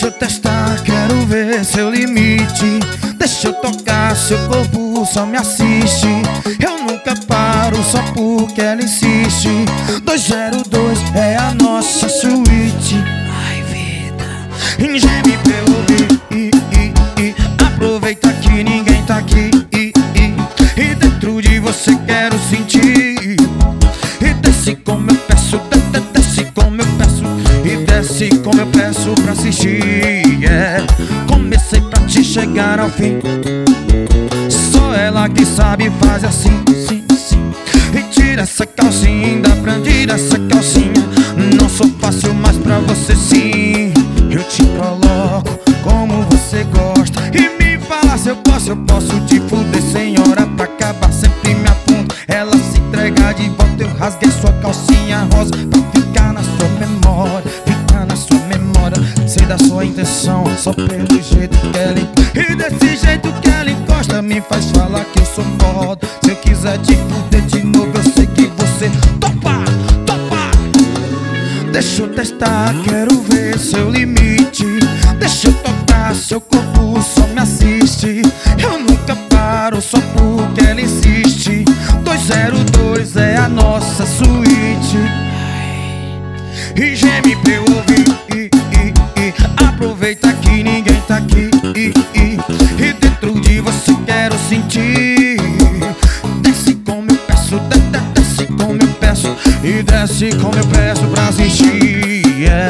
Deixa eu testar, quero ver seu limite. Deixa eu tocar seu corpo, só me assiste. Eu nunca paro só porque ela insiste. 202 é a nossa suíte. Ai, vida, geme pra eu ouvir. Aproveita que ninguém tá aqui. E dentro de você quero sentir. E desce como eu peço, desce como eu peço. E desce como eu peço pra assistir. Comecei pra te chegar ao fim. Só ela que sabe fazer assim, sim, sim. E tira essa calcinha, ainda tira essa calcinha. Não sou fácil, mas pra você sim. Eu te coloco como você gosta. E me fala se eu posso te fuder, senhora, pra acabar, sempre me aponta. Ela se entrega de volta, eu rasguei sua calcinha rosa pra ficar na sua memória, ficar na sua memória. Sei da sua intenção, só pelo jeito que ela e desse jeito que ela encosta, me faz falar que eu sou foda. Se eu quiser te fuder de novo, eu sei que você topa, topa. Deixa eu testar, quero ver seu limite. Deixa eu tocar seu corpo, só me assiste. Eu nunca paro só porque ela insiste. 202 é a nossa suíte. E geme pra eu ouvir. Aproveita que ninguém tá aqui. E dentro de você quero sentir. Desce como eu peço, desce como eu peço. E desce como eu peço pra assistir.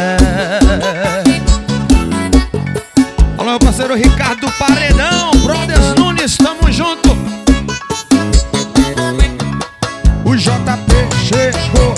Alô, parceiro Ricardo Paredão, Brothers Nunes, tamo junto. O JP chegou.